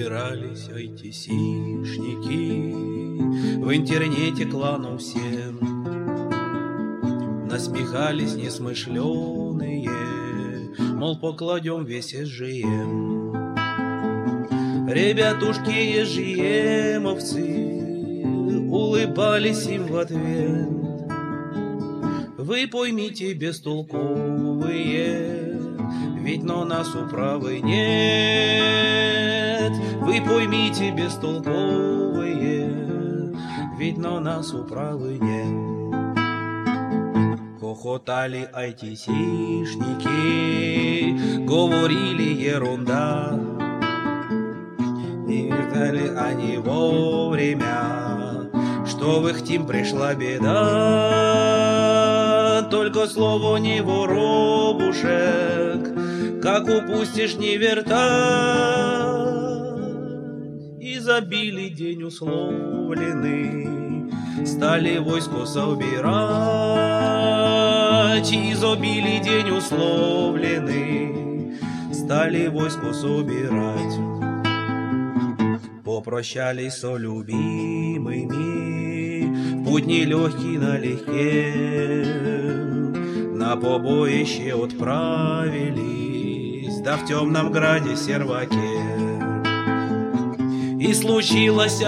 Собирались айтисишники в интернете кланов всем. Насмехались несмышленые, мол, покладем весь СЖМ. Ребятушки СЖМовцы улыбались им в ответ. Вы поймите, бестолковые, ведь на нас управы нет. Вы поймите, бестолковые, ведь на нас управы нет. Хохотали айтисишники, говорили ерунда. Не ждали они вовремя, что в их тим пришла беда. Только слово не воробушек, как упустишь, не вертай. И забили день условленный, стали войско собирать. И забили день условленный, стали войско собирать. Попрощались со любимыми, путь нелегкий налегке. На побоище отправились, да в темном граде серваке. И случилась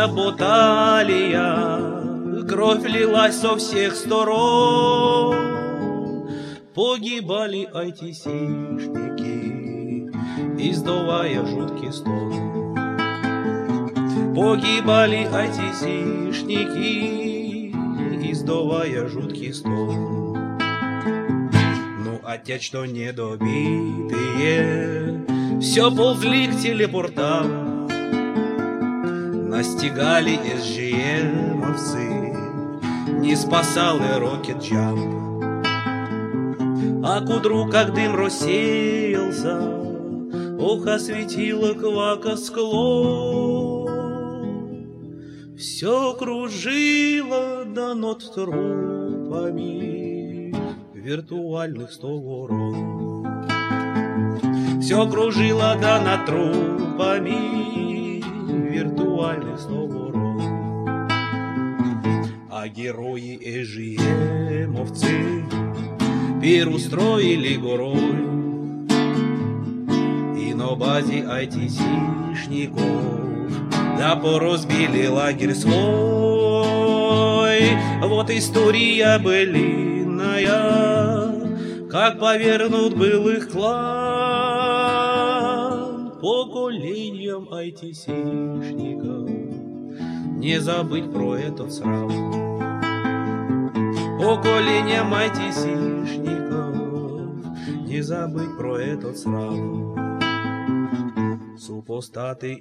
баталия, кровь лилась со всех сторон. Погибали айтисишники, издавая жуткий стон. Погибали айтисишники, издавая жуткий стон. Ну, а те, что недобитые, все ползли к телепортам. Настигали СЖМовцы, не спасал и Rocket Jump. А к утру, как дым рассеялся, ох, осветило квака склон. Все кружило да над трупами виртуальных 100 ворон. Все кружило да над трупами виртуальных 100 ворон. А герои СЖМовцы пир устроили горой. И на базе айтисишников да поразбили лагерь свой. Вот история былинная, как повернут был их клан. Поколением айтисишников не забыть про этот срам. Поколением айтисишников не забыть про этот срам. Супостаты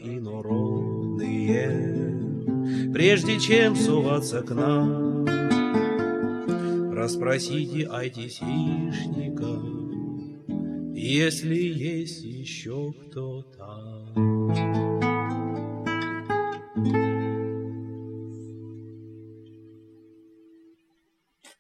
инородные, прежде чем суваться к нам, расспросите айтисишников, если есть еще кто-то.